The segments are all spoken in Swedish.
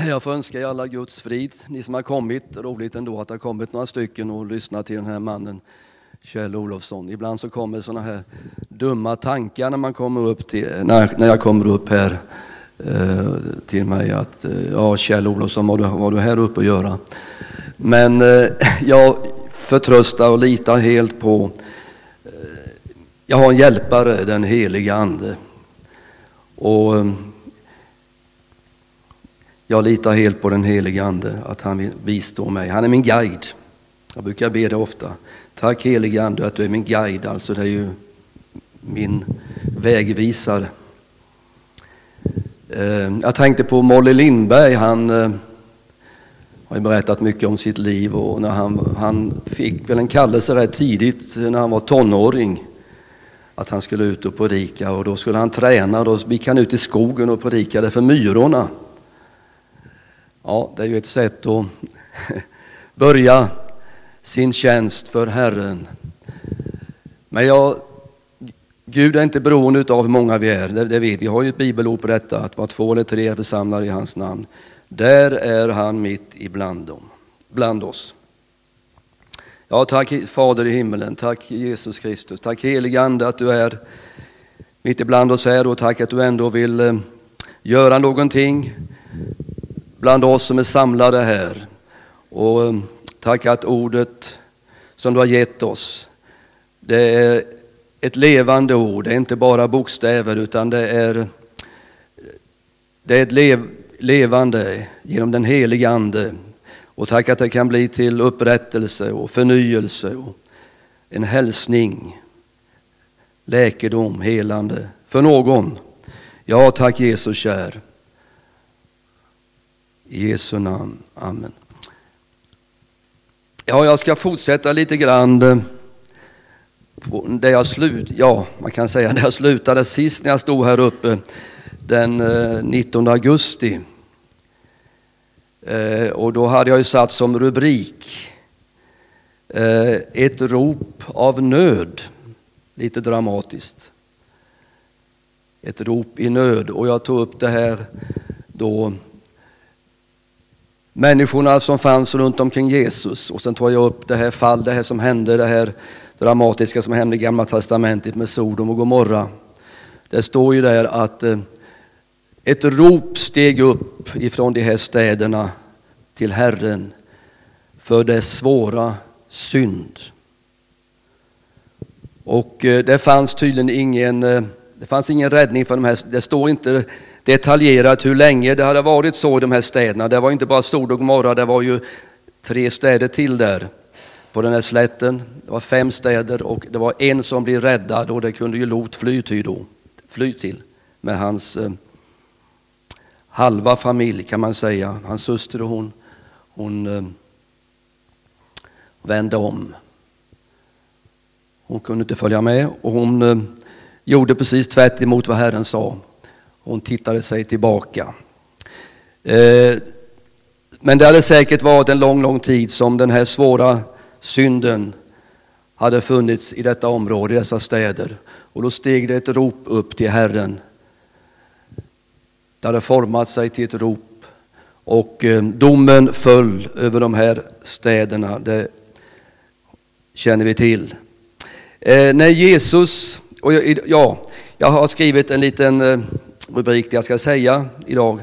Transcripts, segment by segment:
Jag får önska er alla Guds frid. Ni som har kommit, roligt ändå att det har kommit några stycken och lyssnat till den här mannen Kjell Olofsson. Ibland så kommer såna här dumma tankar när man kommer upp till, när jag kommer upp här till mig att ja, Kjell Olofsson, var du här uppe att göra? Men jag förtröstar och litar helt på jag har en hjälpare, den heliga ande. Och jag litar helt på den heliga ande, att han vill bistå mig. Han är min guide. Jag brukar be det ofta. Tack heliga ande att du är min guide. Alltså det är ju min vägvisare. Jag tänkte på Molly Lindberg. Han har ju berättat mycket om sitt liv. Och när han fick väl en kallelse rätt tidigt när han var tonåring. Att han skulle ut och predika. Och då skulle han träna. Då gick han ut i skogen och predikade för myrorna. Ja, det är ju ett sätt att börja sin tjänst för Herren. Men Gud är inte beroende av hur många vi är. Det vet vi. Har ju ett bibelord på detta. Att vara 2 eller 3 församlade i hans namn. Där är han mitt bland oss. Ja, tack Fader i himmelen. Tack Jesus Kristus. Tack heliga ande att du är mitt ibland oss här. Och tack att du ändå vill göra någonting bland oss som är samlade här. Och tack att ordet som du har gett oss, det är ett levande ord. Det är inte bara bokstäver utan det är ett levande genom den heliga ande. Och tack att det kan bli till upprättelse och förnyelse och en hälsning, läkedom, helande för någon. Ja, tack Jesus kär. I Jesu namn. Amen. Ja, jag ska fortsätta lite grann där jag slutade sist när jag stod här uppe den 19 augusti. Och då hade jag ju satt som rubrik ett rop av nöd. Lite dramatiskt. Ett rop i nöd. Och jag tog upp det här då människorna som fanns runt omkring Jesus. Och sen tog jag upp det här som hände, det här dramatiska som hände i Gamla testamentet med Sodom och Gomorra. Det står ju där att ett rop steg upp ifrån de här städerna till Herren för dess svåra synd. Och det fanns tydligen ingen räddning för de här. Det står inte detaljerat hur länge det hade varit så i de här städerna. Det var inte bara Sodom och Gomorra, det var ju 3 städer till där på den här slätten. Det var 5 städer och det var en som blev räddad och det kunde ju Lot fly till med hans halva familj kan man säga. Hans syster och hon vände om. Hon kunde inte följa med och hon gjorde precis tvärt emot vad Herren sa. Hon tittade sig tillbaka. Men det hade säkert varit en lång tid som den här svåra synden hade funnits i detta område, i dessa städer. Och då steg det ett rop upp till Herren. Det hade format sig till ett rop. Och domen föll över de här städerna. Det känner vi till. När Jesus, och jag har skrivit en liten rubrik det jag ska säga idag.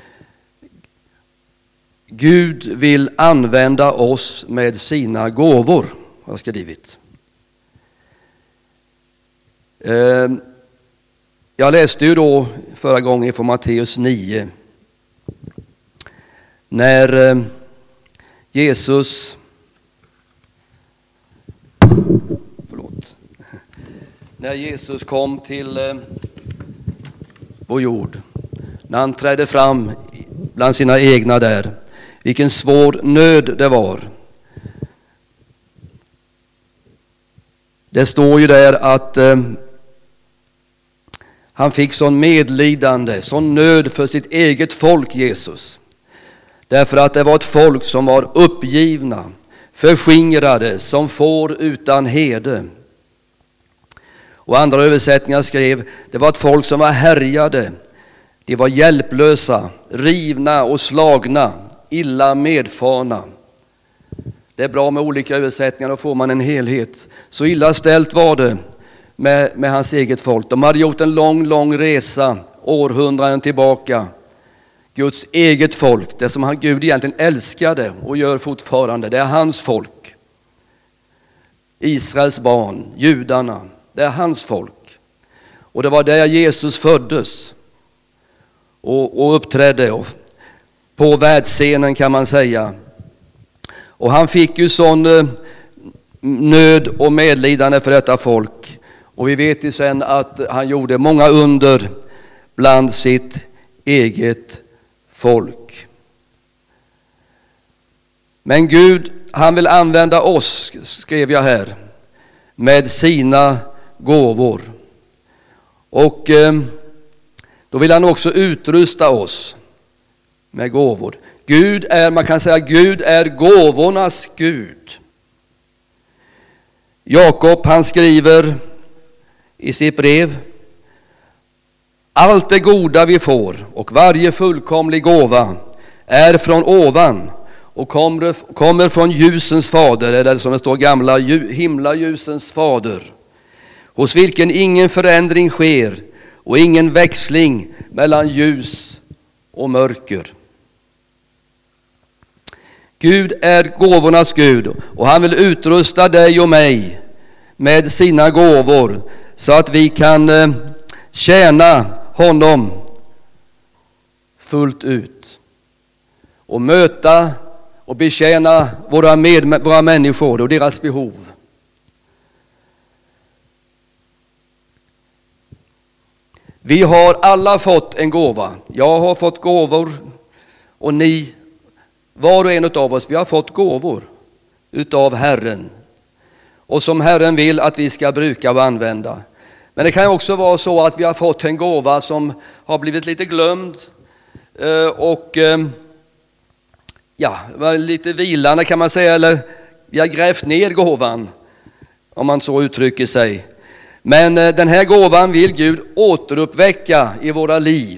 Gud vill använda oss med sina gåvor, har jag skrivit. Jag läste ju då förra gången från Matteus 9. När Jesus kom till vår jord, när han trädde fram bland sina egna där, vilken svår nöd det var. Det står ju där att han fick sån medlidande, sån nöd för sitt eget folk, Jesus. Därför att det var ett folk som var uppgivna, förskingrade, som får utan herde. Och andra översättningar skrev, det var ett folk som var härjade. De var hjälplösa, rivna och slagna, illa medfarna. Det är bra med olika översättningar, då får man en helhet. Så illa ställt var det med hans eget folk. De hade gjort en lång resa, århundraden tillbaka. Guds eget folk, det som Gud egentligen älskade och gör fortfarande, det är hans folk. Israels barn, judarna, det är hans folk. Och det var där Jesus föddes och uppträdde på världsscenen, kan man säga. Och han fick ju sån nöd och medlidande för detta folk. Och vi vet ju sen att han gjorde många under bland sitt eget folk. Men Gud, han vill använda oss, skrev jag här, med sina gåvor. Och då vill han också utrusta oss med gåvor. Man kan säga Gud är gåvornas Gud. Jakob, han skriver i sitt brev: allt det goda vi får och varje fullkomlig gåva är från ovan och kommer från ljusens fader, eller som det står, gamla himlaljusens fader, hos vilken ingen förändring sker och ingen växling mellan ljus och mörker. Gud är gåvornas Gud, och han vill utrusta dig och mig med sina gåvor så att vi kan tjäna honom fullt ut och möta och betjäna våra människor och deras behov. Vi har alla fått en gåva. Jag har fått gåvor, och ni, var och en av oss, vi har fått gåvor utav Herren, och som Herren vill att vi ska bruka och använda. Men det kan också vara så att vi har fått en gåva som har blivit lite glömd och var lite vilande, kan man säga, eller vi har grävt ner gåvan, om man så uttrycker sig. Men den här gåvan vill Gud återuppväcka i våra liv.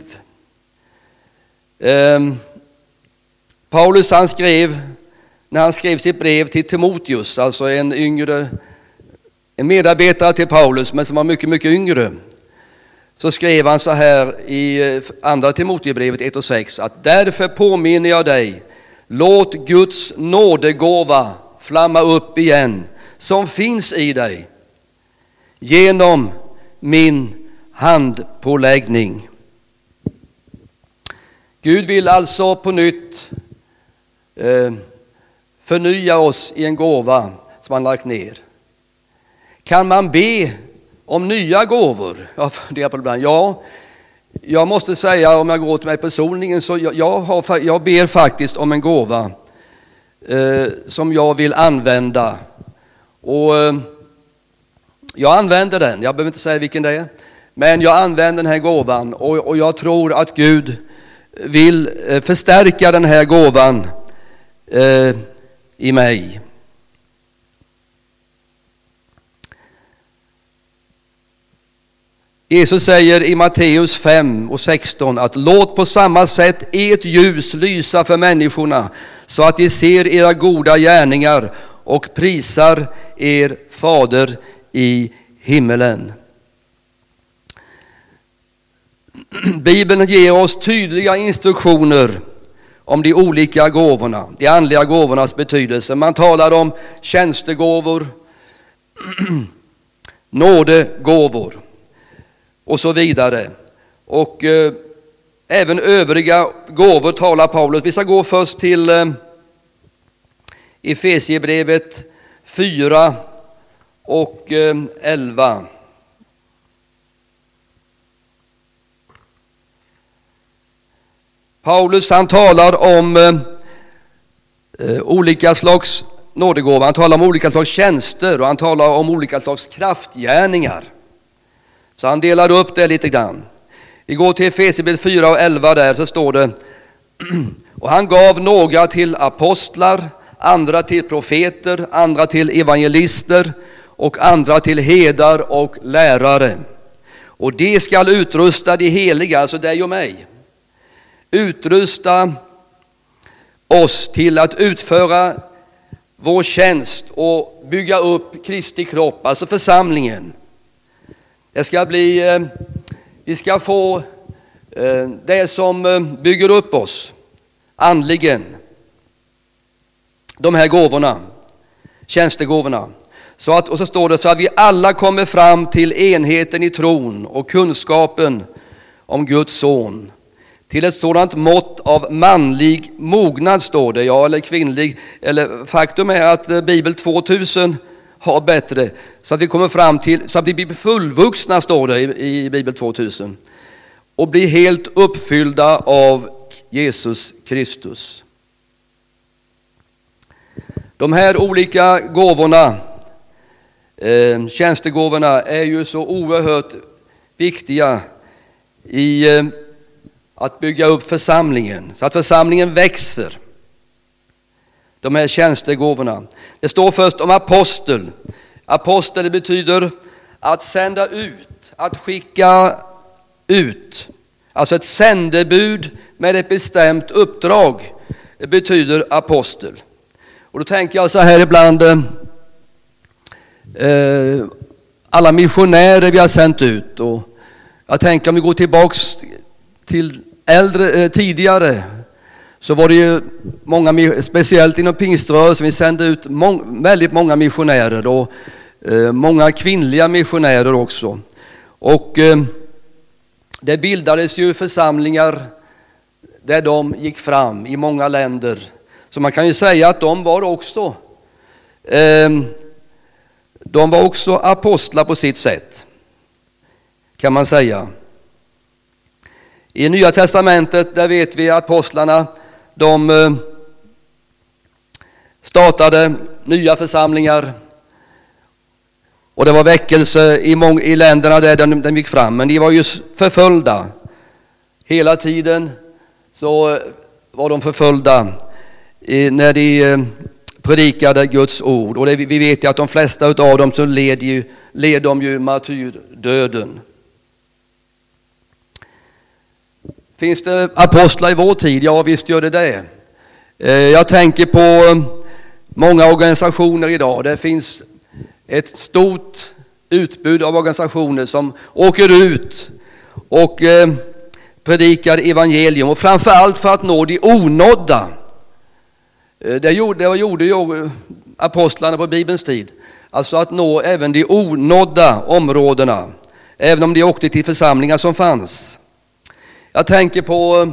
Paulus, när han skrev sitt brev till Timoteus, alltså en medarbetare till Paulus, men som var mycket, mycket yngre, så skrev han så här i andra Timoteusbrevet 1:6, att därför påminner jag dig, låt Guds nådegåva flamma upp igen, som finns i dig, genom min handpåläggning. Gud vill alltså på nytt förnya oss i en gåva som han lagt ner. Kan man be om nya gåvor? Ja, jag måste säga, om jag går till mig personligen, så jag ber faktiskt om en gåva som jag vill använda. Och jag använder den, jag behöver inte säga vilken det är, men jag använder den här gåvan, och jag tror att Gud vill förstärka den här gåvan i mig. Jesus säger i Matteus 5:16 att låt på samma sätt ert ljus lysa för människorna, så att de ser era goda gärningar och prisar er fader i himmelen. Bibeln ger oss tydliga instruktioner om de olika gåvorna, de andliga gåvornas betydelse. Man talar om tjänstegåvor, nådegåvor och så vidare. Och även övriga gåvor talar Paulus. Vi ska gå först till Efesierbrevet 4:11. Paulus, han talar om olika slags nådegåvor, han talar om olika slags tjänster, och han talar om olika slags kraftgärningar. Så han delar upp det lite grann. Vi går till Efesierbrevet 4:11, där så står det: och han gav några till apostlar, andra till profeter, andra till evangelister och andra till herdar och lärare. Och de skall utrusta de heliga, alltså dig och mig, utrusta oss till att utföra vår tjänst och bygga upp Kristi kropp, alltså församlingen. Det ska bli, vi ska få det som bygger upp oss andligen. De här gåvorna, tjänstegåvorna. Och så står det så att vi alla kommer fram till enheten i tron och kunskapen om Guds son. Till ett sådant mått av manlig mognad, står det, ja, eller kvinnlig. Eller faktum är att Bibel 2000 har bättre. Så att vi kommer fram till, så att vi blir fullvuxna, står det i Bibel 2000. Och blir helt uppfyllda av Jesus Kristus. De här olika gåvorna, tjänstegåvorna, är ju så oerhört viktiga i att bygga upp församlingen, så att församlingen växer. De här tjänstegåvorna. Det står först om apostel. Apostel betyder att sända ut, att skicka ut. Alltså ett sändebud med ett bestämt uppdrag. Det betyder apostel. Och då tänker jag så här ibland, alla missionärer vi har sänt ut. Och jag tänker om vi går tillbaks till tidigare, så var det ju många, speciellt inom pingströrelsen, vi sände ut väldigt många missionärer och många kvinnliga missionärer också. Och det bildades ju församlingar där de gick fram i många länder. Så man kan ju säga att de var också apostlar på sitt sätt, kan man säga. I Nya testamentet, där vet vi att apostlarna, de startade nya församlingar. Och det var väckelse i länderna där de gick fram. Men de var ju förföljda. Hela tiden så var de förföljda när de predikade Guds ord. Och vi vet ju att de flesta av dem så led de ju martyrdöden. Finns det apostlar i vår tid? Ja, visst gör det. Jag tänker på många organisationer idag. Det finns ett stort utbud av organisationer som åker ut och predikar evangelium. Och framförallt för att nå de onådda. Det gjorde ju apostlarna på Bibelns tid. Alltså att nå även de onådda områdena. Även om de åkte till församlingar som fanns. Jag tänker på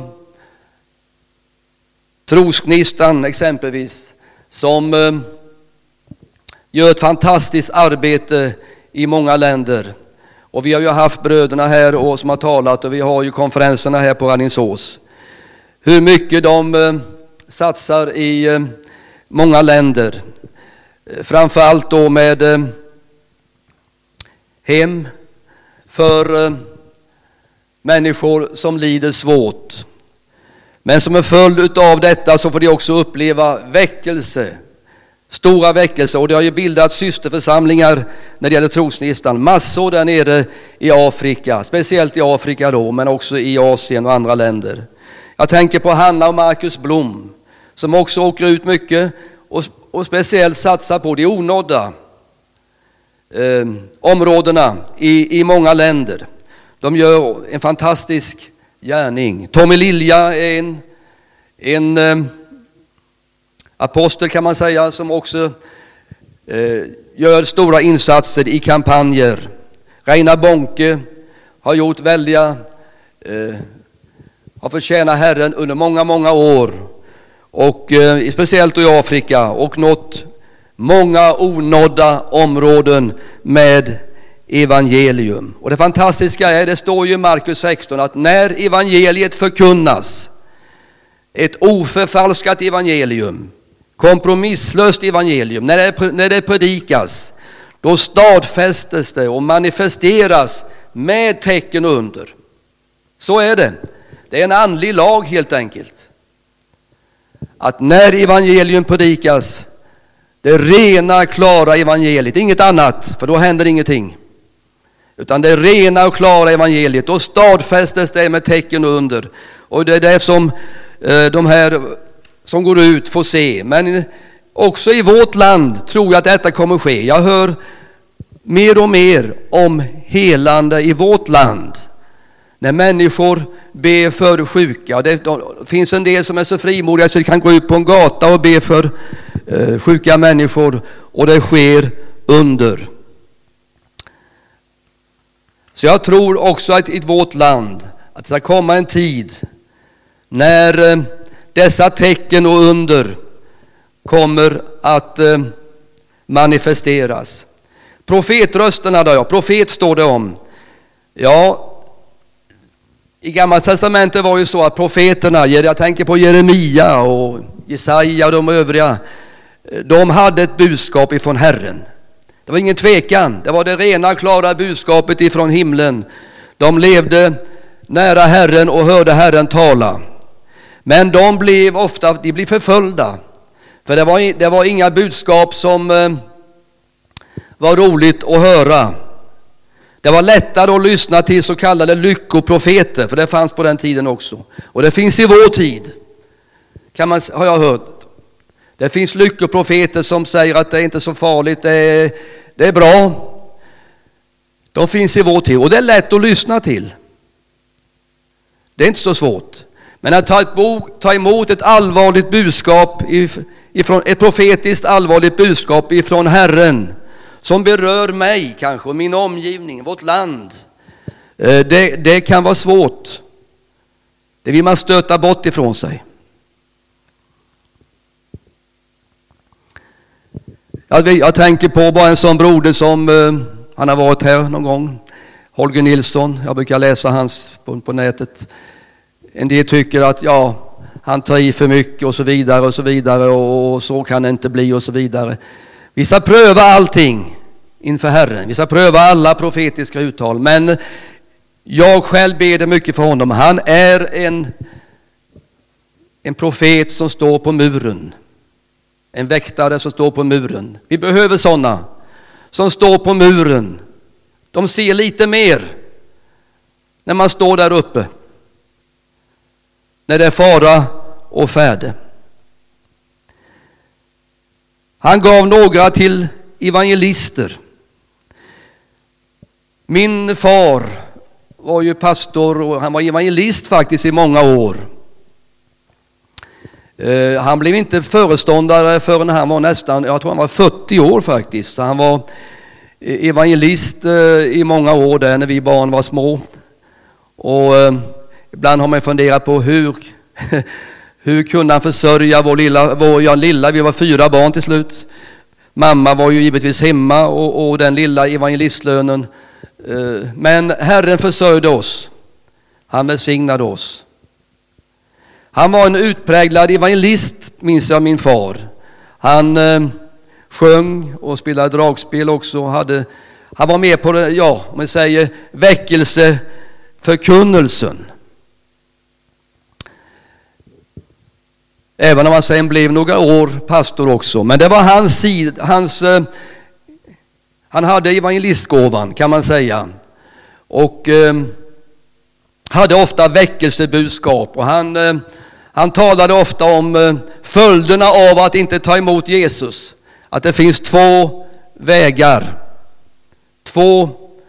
Trosgnistan exempelvis, som gör ett fantastiskt arbete i många länder. Och vi har ju haft bröderna här och som har talat, och vi har ju konferenserna här på Alingsås. Hur mycket de satsar i många länder. Framförallt då med hem för människor som lider svårt. Men som en följd av detta så får de också uppleva väckelse. Stora väckelser. Och det har ju bildats systerförsamlingar när det gäller Trosgnistan. Massor där nere i Afrika. Speciellt i Afrika då, men också i Asien och andra länder. Jag tänker på Hanna och Marcus Blom, som också åker ut mycket och speciellt satsar på de onådda områdena i många länder. De gör en fantastisk gärning. Tommy Lilja är en apostel, kan man säga, som också gör stora insatser i kampanjer. Reina Bonke har gjort har förtjänat Herren under många, många år. Och speciellt i Afrika, och nått många onådda områden med evangelium. Och det fantastiska är, det står ju i Markus 16, att när evangeliet förkunnas, ett oförfalskat evangelium, kompromisslöst evangelium, när det predikas, då stadfästes det och manifesteras med tecken och under. Så är det. Det är en andlig lag helt enkelt. Att när evangelium predikas, det rena, klara evangeliet, inget annat, för då händer ingenting. Utan det rena och klara evangeliet, då stadfästes det med tecken och under. Och det är det som de här som går ut får se. Men också i vårt land tror jag att detta kommer ske. Jag hör mer och mer om helande i vårt land. När människor ber för sjuka. Och det finns en del som är så frimodiga så de kan gå ut på en gata och be för sjuka människor. Och det sker under. Så jag tror också att i vårt land att det ska komma en tid när dessa tecken och under kommer att manifesteras. Profetrösterna då, profet står det om. Ja, i Gamla testamentet var ju så att profeterna, jag tänker på Jeremia och Jesaja och de övriga, de hade ett budskap ifrån Herren. Det var ingen tvekan, det var det rena klara budskapet ifrån himlen. De levde nära Herren och hörde Herren tala. Men de blev förföljda. För det var inga budskap som var roligt att höra. Det var lättare att lyssna till så kallade lyckoprofeter, för det fanns på den tiden också. Och det finns i vår tid, har jag hört. Det finns lyckoprofeter som säger att det är inte så farligt, det är bra. De finns i vår tid och det är lätt att lyssna till. Det är inte så svårt. Men att ta emot ett allvarligt budskap, ett profetiskt allvarligt budskap ifrån Herren, som berör mig kanske, och min omgivning, vårt land, det kan vara svårt. Det vill man stöta bort ifrån sig. Jag tänker på bara en sån broder som han har varit här någon gång, Holger Nilsson. Jag brukar läsa hans på nätet. En del tycker att han tar i för mycket och så vidare och så kan det inte bli och så vidare. Vi ska pröva allting inför Herren. Vi ska pröva alla profetiska uttal. Men jag själv ber det mycket för honom. Han är en profet som står på muren. En väktare som står på muren. Vi behöver sådana som står på muren. De ser lite mer när man står där uppe. När det är fara och färde. Han gav några till evangelister. Min far var ju pastor och han var evangelist faktiskt i många år. Han blev inte föreståndare förrän han var jag tror han var 40 år faktiskt. Så han var evangelist i många år där när vi barn var små. Och ibland har man funderat på hur kunde han försörja vår lilla, vi var 4 barn till slut. Mamma var ju givetvis hemma och den lilla evangelistlönen. Men Herren försörjde oss. Han välsignade oss. Han var en utpräglad evangelist, minns jag min far. Han sjöng och spelade dragspel också. Han var med på det, om man säger väckelseförkunnelsen. Även om han sen blev några år pastor också. Men det var han hade evangelistgåvan kan man säga. Och hade ofta väckelsebudskap. Och han talade ofta om följderna av att inte ta emot Jesus. Att det finns 2 vägar. 2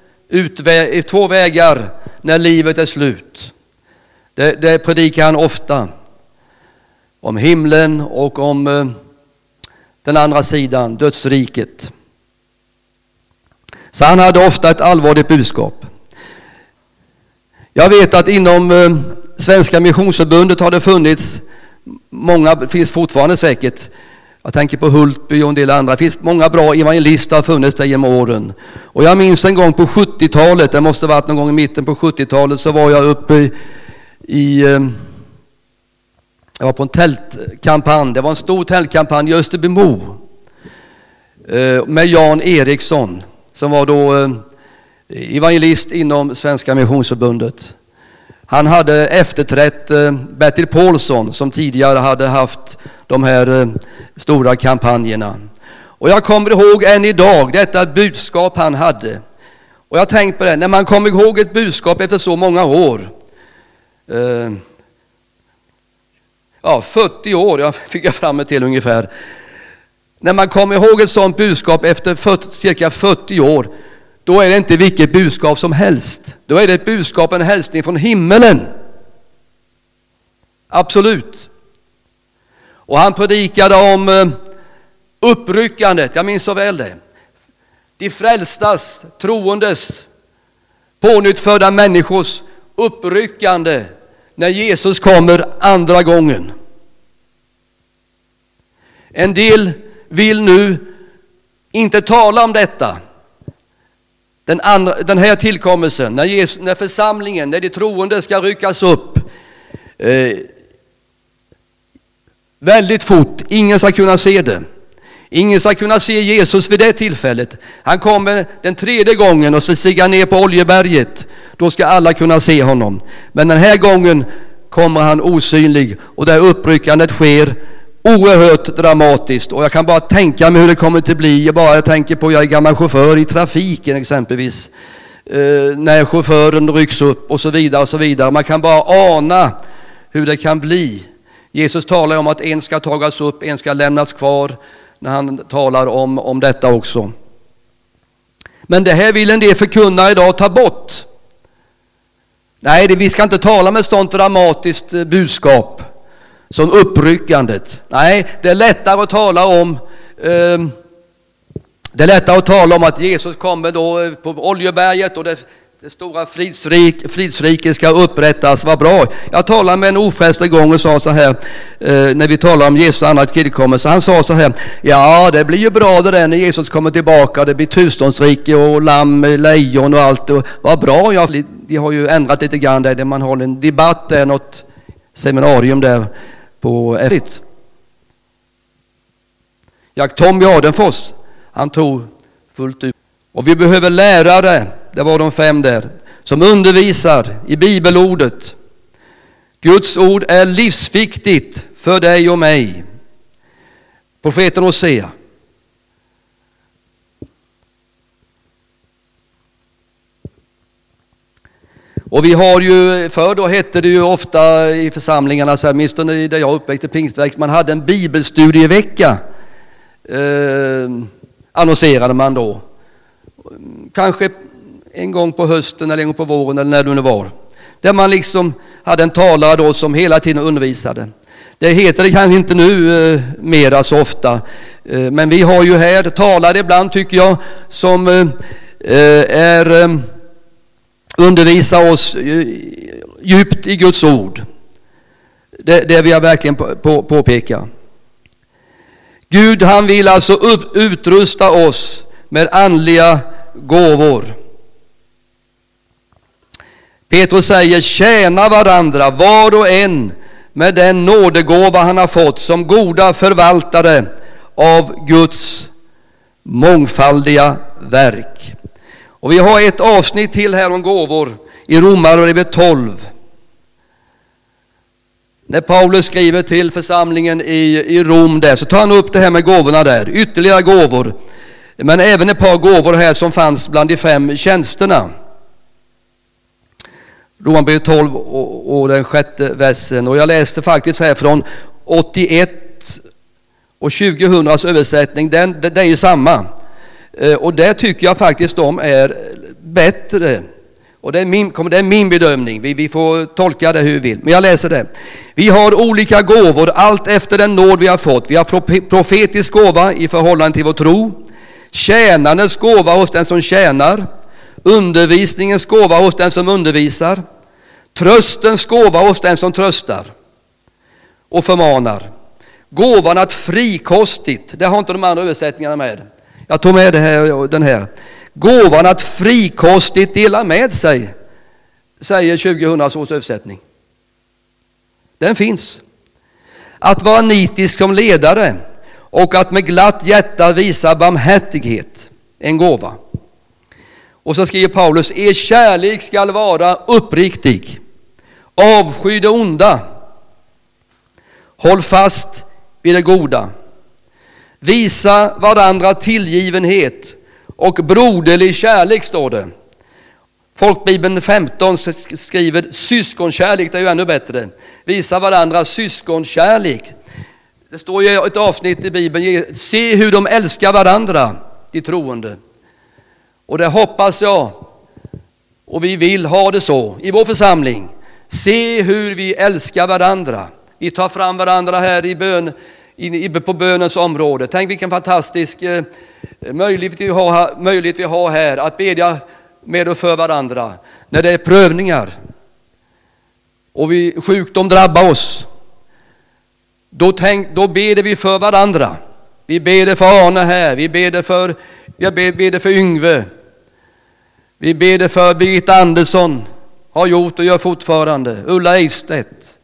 vägar när livet är slut. Det predikar han ofta. Om himlen och om den andra sidan, dödsriket. Så han hade ofta ett allvarligt budskap. Jag vet att inom Svenska Missionsförbundet har det funnits många, finns fortfarande säkert, jag tänker på Hultby och en del andra, det finns många bra evangelister har funnits där genom åren. Och jag minns en gång på 70-talet, det måste ha varit någon gång i mitten på 70-talet, så var jag uppe jag var på en tältkampanj, det var en stor tältkampanj i Österbymo med Jan Eriksson som var då evangelist inom Svenska Missionsförbundet. Han hade efterträtt Bertil Paulsson som tidigare hade haft de här stora kampanjerna. Och jag kommer ihåg än idag detta budskap han hade. Och jag tänkte på det, när man kommer ihåg ett budskap efter så många år. 40 år, jag fick jag fram till ungefär. När man kommer ihåg ett sådant budskap efter cirka 40 år, då är det inte vilket budskap som helst. Då är det ett budskap, en hälsning från himmelen. Absolut. Och han predikade om uppryckandet, jag minns så väl det. De frälstas, troendes, pånyttfödda människors uppryckande när Jesus kommer andra gången. En del vill nu inte tala om detta. Den här tillkommelsen, när församlingen, när de troende ska ryckas upp väldigt fort. Ingen ska kunna se det. Ingen ska kunna se Jesus vid det tillfället. Han kommer den 3:e gången och så stiger ner på Oljeberget. Då ska alla kunna se honom. Men den här gången kommer han osynlig och det uppryckandet sker oerhört dramatiskt. Och jag kan bara tänka mig hur det kommer att bli. Jag tänker på, jag är gammal chaufför i trafiken exempelvis. När chauffören rycks upp och så vidare och så vidare. Man kan bara ana hur det kan bli. Jesus talar om att en ska tagas upp, en ska lämnas kvar, när han talar om detta också. Men det här vill en del förkunnare idag ta bort. Nej, vi ska inte tala med sånt dramatiskt budskap som uppryckandet. Nej, det är lättare att tala om att Jesus kommer då på Oljeberget och det stora fridsriket ska upprättas. Vad bra. Jag talade med en ofrälst en gång och sa så här, när vi talade om Jesus andra tillkommelse. Han sa så här: ja, det blir ju bra det där när Jesus kommer tillbaka. Det blir tillståndsrike och lamm, lejon och allt. Och vad bra. De har ju ändrat lite grann där man har en debatt där, något seminarium där på F1. Tommy Adenfors, han tog fullt ut. Och vi behöver lärare, det var de 5 där, som undervisar i bibelordet. Guds ord är livsviktigt för dig och mig. Profeten Hosea. Och vi har ju, förr då hette det ju ofta i församlingarna, så här, åtminstone där jag uppväxte pingstverk, man hade en bibelstudievecka, annonserade man då. Kanske en gång på hösten eller en gång på våren eller när det nu var. Där man liksom hade en talare då som hela tiden undervisade. Det heter det kanske inte nu mera så ofta. Men vi har ju här talare ibland, tycker jag, som undervisar oss djupt i Guds ord. Det vill jag verkligen påpeka. Gud, han vill alltså utrusta oss med andliga gåvor. Petrus säger: tjäna varandra var och en med den nådegåva han har fått som goda förvaltare av Guds mångfaldiga verk. Och vi har ett avsnitt till här om gåvor i Romarbrevet 12. När Paulus skriver till församlingen i Rom där, så tar han upp det här med gåvorna där. Ytterligare gåvor. Men även ett par gåvor här som fanns bland de 5 tjänsterna. Romarbrevet 12 och den 6:e versen. Och jag läste faktiskt här från 81 och 2000s översättning. Det är ju samma. Och där tycker jag faktiskt de är bättre. Och det är min bedömning. Vi får tolka det hur vi vill. Men jag läser det. Vi har olika gåvor allt efter den nåd vi har fått. Vi har profetisk gåva i förhållande till vår tro. Tjänandets gåva hos den som tjänar. Undervisningens gåva hos den som undervisar. Tröstens gåva hos den som tröstar och förmanar. Gåvan att frikostigt, det har inte de andra översättningarna med. Jag tog med den här. Gåvan att frikostigt dela med sig, säger 2000 års översättning. Den finns. Att vara nitisk som ledare och att med glatt hjärta visa barmhärtighet, en gåva. Och så skriver Paulus: er kärlek skall vara uppriktig. Avsky det onda. Håll fast vid det goda. Visa varandra tillgivenhet och broderlig kärlek, står det. Folkbibeln 15 skriver syskonkärlek, det är ju ännu bättre. Visa varandra syskonkärlek. Det står ju ett avsnitt i Bibeln, se hur de älskar varandra, de troende. Och det hoppas jag, och vi vill ha det så i vår församling. Se hur vi älskar varandra. Vi tar fram varandra här i bön, på bönens område. Tänk vilken fantastisk möjlighet vi har här att bedja med och för varandra. När det är prövningar och sjukdom drabbar oss, då ber vi för varandra. Vi ber för Arne här, vi ber för Yngve, vi ber för Birgitta Andersson, har gjort och gör fortfarande, Ulla Eistedt.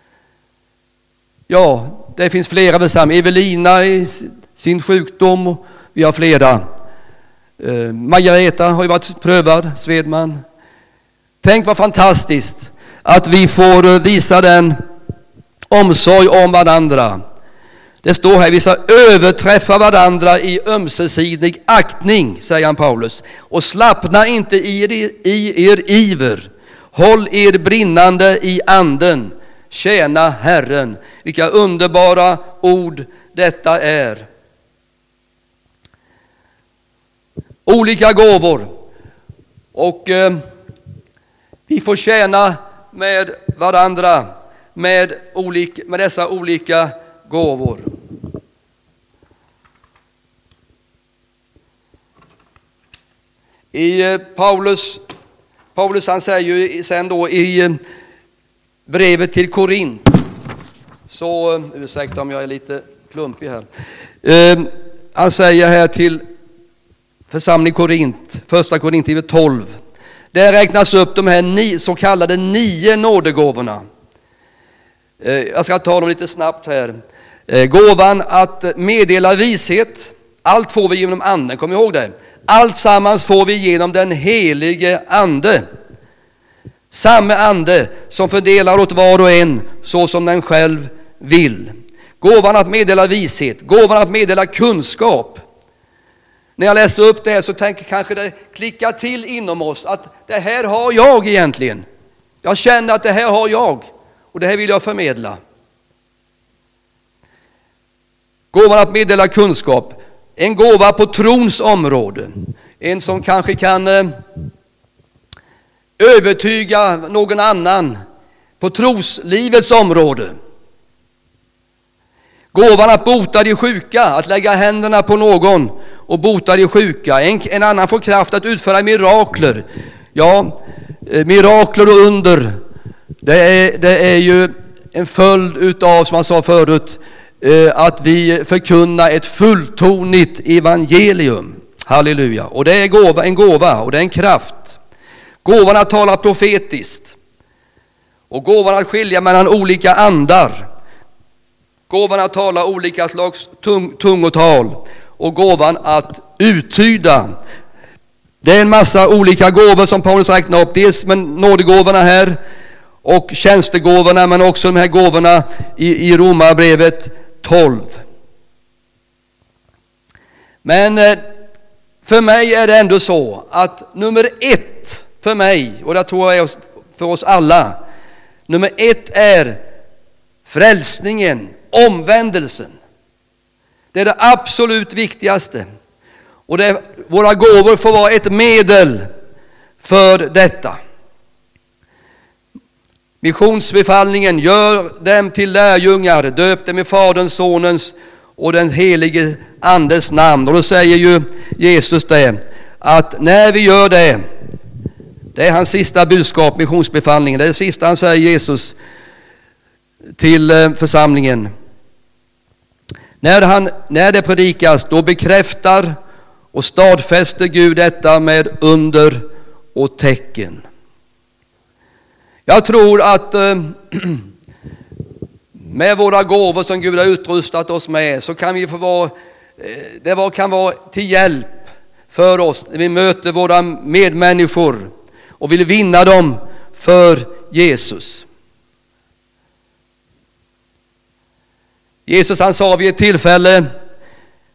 Ja, det finns flera församlingar. Evelina i sin sjukdom, och vi har flera. Margareta har ju varit prövad, Svedman. Tänk vad fantastiskt att vi får visa den omsorg om varandra. Det står här, vi ska överträffa varandra i ömsesidig aktning, säger han Paulus. Och slappna inte i er iver. Håll er brinnande i anden. Tjäna Herren. Vilka underbara ord detta är. Olika gåvor. Och vi får tjäna med varandra med dessa olika gåvor. Paulus han säger ju sen då i brevet till Korint, så ursäkta om jag är lite klumpig här. Han säger här till församling Korint, första Korinthierbrevet 12. Där räknas upp de här så kallade 9 nådegåvorna. Jag ska ta dem lite snabbt här. Gåvan att meddela vishet, allt får vi genom anden, kom ihåg det. Allt sammans får vi genom den helige ande. Samma ande som fördelar åt var och en så som den själv vill. Gåvan att meddela vishet, gåvan att meddela kunskap. När jag läser upp det här så tänker kanske det klickar till inom oss att det här har jag egentligen. Jag känner att det här har jag och det här vill jag förmedla. Gåvan att meddela kunskap. En gåva på trons område. En som kanske kan övertyga någon annan på troslivets område. Gåvan att bota de sjuka, att lägga händerna på någon och bota de sjuka. En annan får kraft att utföra mirakler. Ja, mirakler och under. Det är ju en följd utav, som man sa förut, att vi förkunnar ett fulltonigt evangelium. Halleluja. Och det är en gåva och det är en kraft. Gåvan att tala profetiskt. Och gåvan att skilja mellan olika andar. Gåvan att tala olika slags tungotal. Och gåvan att uttyda. Det är en massa olika gåvor som Paulus räknar upp. Dels med nådegåvorna här och tjänstegåvorna, men också de här gåvorna i Romarbrevet 12. Men för mig är det ändå så att nummer 1 för mig, och det tror jag är för oss alla, nummer 1 är frälsningen, omvändelsen. Det är det absolut viktigaste. Och våra gåvor får vara ett medel för detta. Missionsbefallningen, gör dem till lärjungar, döp dem i Faderns, Sonens och den helige Andes namn. Och då säger ju Jesus det, att när vi gör det, det är hans sista budskap, missionsbefallningen. Det är det sista han säger, Jesus, till församlingen. När det predikas, då bekräftar och stadfäster Gud detta med under och tecken. Jag tror att med våra gåvor som Gud har utrustat oss med, så kan vi få kan vara till hjälp för oss när vi möter våra medmänniskor och vill vinna dem för Jesus. Jesus, han sa vid ett tillfälle,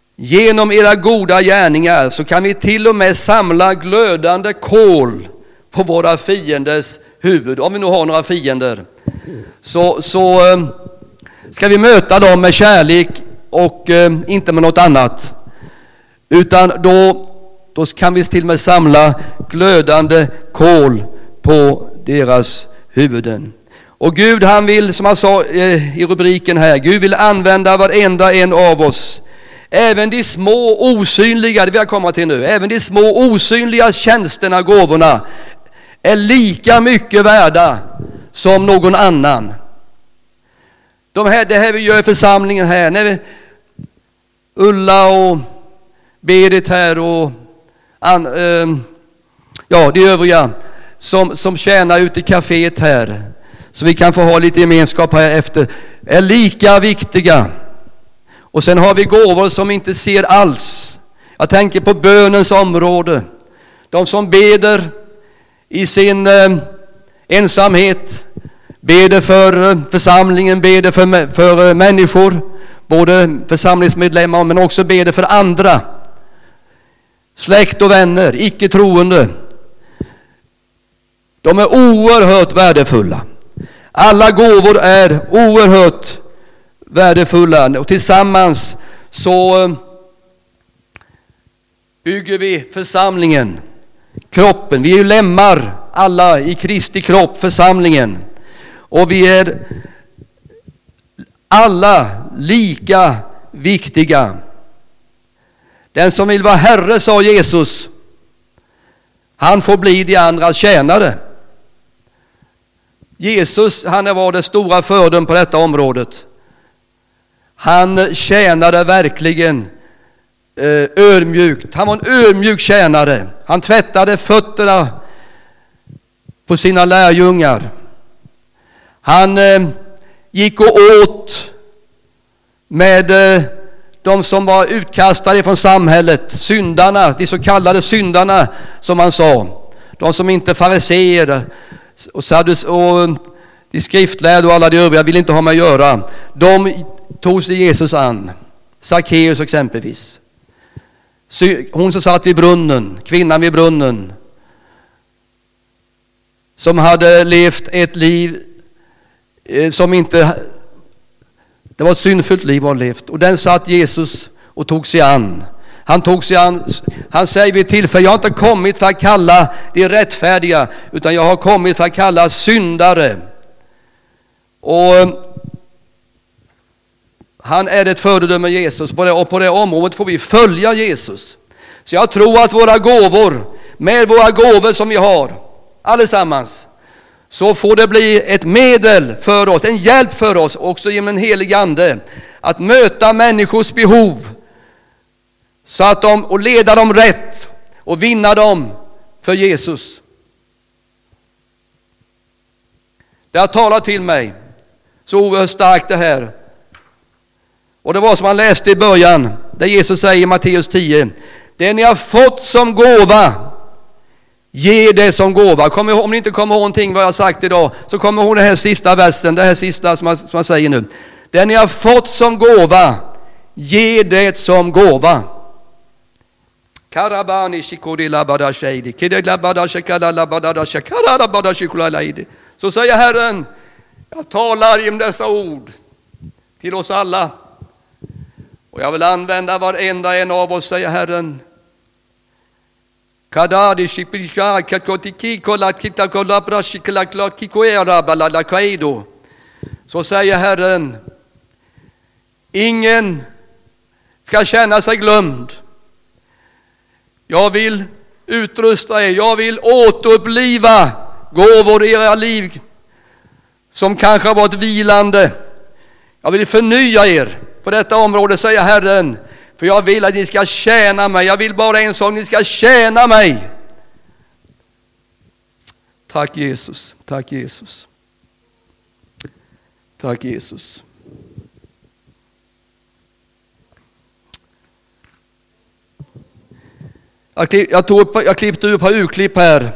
genom era goda gärningar så kan vi till och med samla glödande kol på våra fienders huvud. Om vi nu har några fiender, så ska vi möta dem med kärlek och inte med något annat. Utan då kan vi till och med samla glödande kol på deras huvuden. Och Gud, han vill, som han sa i rubriken här, Gud vill använda varenda en av oss. Även de små osynliga, det vill jag komma till nu, även de små osynliga tjänsterna, gåvorna, är lika mycket värda som någon annan. Det här vi gör i församlingen här, när vi, Ulla och Berit här och de övriga som tjänar ute i kaféet här, så vi kan få ha lite gemenskap här efter, är lika viktiga. Och sen har vi gåvor som inte ser alls. Jag tänker på bönens område. De som beder i sin ensamhet, beder för församlingen, beder för människor, både församlingsmedlemmar men också beder för andra, släkt och vänner, icke troende. De är oerhört värdefulla. Alla gåvor är oerhört värdefulla, och tillsammans så bygger vi församlingen, kroppen. Vi är ju lemmar alla i Kristi kropp, församlingen, och vi är alla lika viktiga. Den som vill vara herre, sa Jesus, han får bli de andras tjänare. Jesus, han var det stora föredömet på detta området. Han tjänade verkligen ödmjukt. Han var en ödmjuk tjänare. Han tvättade fötterna på sina lärjungar. Han gick och åt med de som var utkastade från samhället, syndarna, de så kallade syndarna, som han sa. De som inte fariseer och de skriftlärda och alla de övriga vill inte ha med att göra. De tog sig Jesus an. Sackeus exempelvis. Hon som satt vid brunnen, kvinnan vid brunnen, som hade levt ett liv som inte, det var ett syndfullt liv hon levt, och den satt Jesus och tog sig an. Han tog sig an, han säger vid tillfälle, jag har inte kommit för att kalla de rättfärdiga, utan jag har kommit för att kalla syndare. Och han är ett föredöme, Jesus, och på det området får vi följa Jesus. Så jag tror att med våra gåvor som vi har, allesammans, så får det bli ett medel för oss, en hjälp för oss, också genom en helig ande, att möta människors behov, så att och leda dem rätt och vinna dem för Jesus. Det har talat till mig så oerhört starkt det här. Och det var som han läste i början, där Jesus säger i Matteus 10, det ni har fått som gåva, ge det som gåva. Om ni inte kommer ihåg någonting vad jag har sagt idag, så kommer ihåg den här sista versen, det här sista som jag säger nu. Det ni har fått som gåva, ge det som gåva. Karabani shikodila badashaidi, kidegla badashakala badashakara badashikulaidi. Så säger Herren, jag talar genom dessa ord till oss alla. Och jag vill använda varenda en av oss, säger Herren. Kadadi shiprisha kakotiki kolat kita kolabrashikla klart kikoera balala kaido. Så säger Herren, ingen ska känna sig glömd. Jag vill utrusta er, jag vill återuppliva gåvor i era liv som kanske har varit vilande. Jag vill förnya er på detta område, säger Herren, för jag vill att ni ska tjäna mig. Jag vill bara en sak, ni ska tjäna mig. Tack Jesus, tack Jesus. Tack Jesus. Jag klippte ur ett par urklipp här.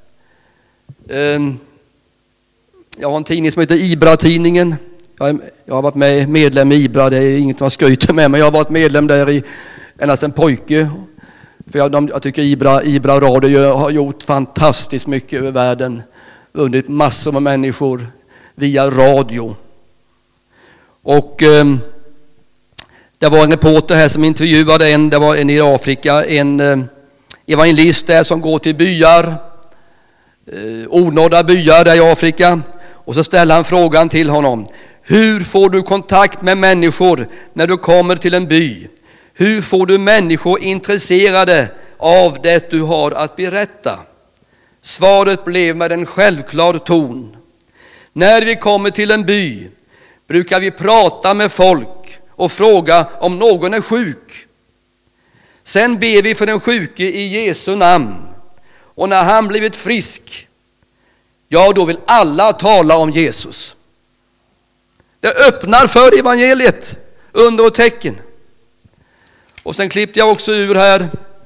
Jag har en tidning som heter Ibra-tidningen. Jag har varit medlem i Ibra, det är inget man skryter med, men jag har varit medlem där ända sedan pojke. För jag tycker Ibra Radio har gjort fantastiskt mycket över världen. Vunnit massor med människor via radio. Och det var en reporter här som intervjuade det var en i Afrika, en evangelist där som går till byar, onådda byar där i Afrika. Och så ställer han frågan till honom: hur får du kontakt med människor när du kommer till en by? Hur får du människor intresserade av det du har att berätta? Svaret blev med en självklar ton: när vi kommer till en by brukar vi prata med folk och fråga om någon är sjuk. Sen ber vi för den sjuke i Jesu namn. Och när han blivit frisk, ja, då vill alla tala om Jesus. Det öppnar för evangeliet, under och tecken. Och sen klippte jag också ur här.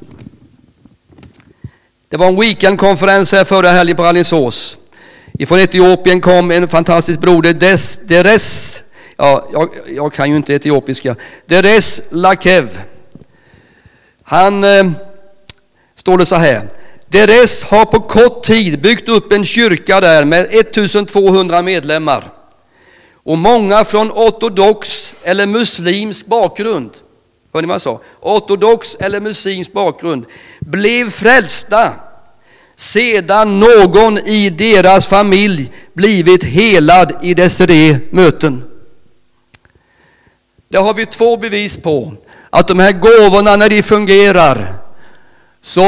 Det var en weekendkonferens här förra helgen på Alingsås. Ifrån Etiopien kom en fantastisk broder, Deres. Ja, jag kan ju inte etiopiska. Deres Lakev. Han står det så här: Deres har på kort tid byggt upp en kyrka där med 1200 medlemmar. Och många från ortodox eller muslimsk bakgrund. Hör ni vad jag sa? Ortodox eller muslimsk bakgrund blev frälsta sedan någon i deras familj blivit helad i dessa möten. Det har vi 2 bevis på, att de här gåvorna, när de fungerar, så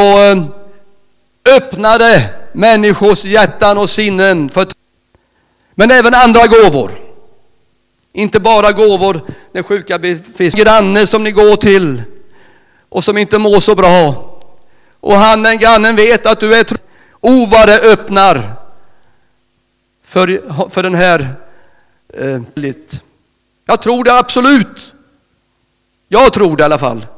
öppnade människors hjärtan och sinnen för. Men även andra gåvor. Inte bara gåvor när sjuka blir friska. Granne som ni går till och som inte mår så bra. Och den grannen vet att du är vad det öppnar för den här jag tror det absolut. Jag tror det i alla fall.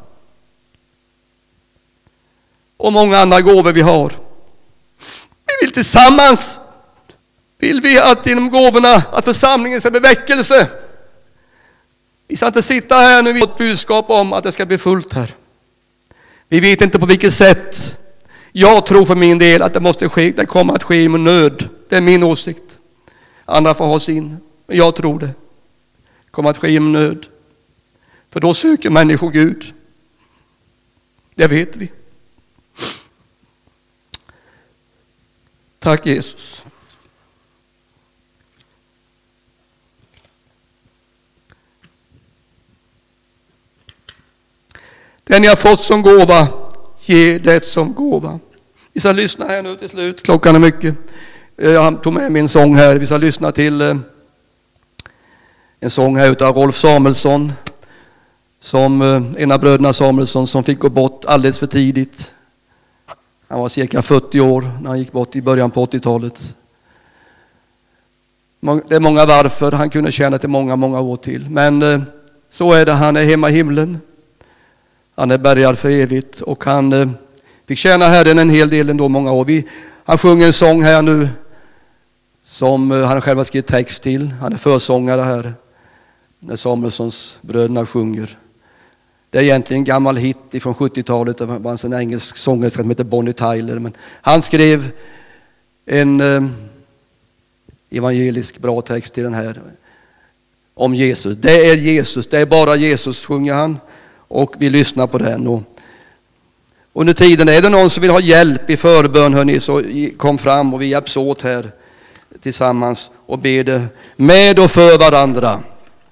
Och många andra gåvor vi har. Vi vill tillsammans, vill vi att inom gåvorna att församlingen ska bli väckelse. Vi ska inte sitta här nu med ett budskap om att det ska bli fullt här. Vi vet inte på vilket sätt. Jag tror för min del att det måste ske. Det kommer att ske med nöd. Det är min åsikt. Andra får ha sin. Men jag tror det. Det kommer att ske med nöd. För då söker människor Gud. Det vet vi. Tack Jesus. Den jag fått som gåva, ge det som gåva. Vi ska lyssna här nu till slut. Klockan är mycket. Jag tog med min sång här. Vi ska lyssna till en sång här utav Rolf Samuelsson. Som en av bröderna Samuelsson som fick gå bort alldeles för tidigt. Han var cirka 40 år när han gick bort i början på 80-talet. Det är många varför. Han kunde tjäna till många år till. Men så är det. Han är hemma i himlen. Han är bärgad för evigt. Och han fick tjäna Herren en hel del ändå, många år. Han sjunger en sång här nu som han själv har skrivit text till. Han är försångare här när Samuelssons bröderna sjunger. Det är egentligen en gammal hit från 70-talet. Det var en engelsk sångare som heter Bonnie Tyler. Men han skrev en evangelisk bra text till den här om Jesus. Det är Jesus, det är bara Jesus, sjunger han. Och vi lyssnar på den. Och under tiden är det någon som vill ha hjälp i förbön, hörni, så kom fram och vi hjälps åt här tillsammans och ber det med och för varandra.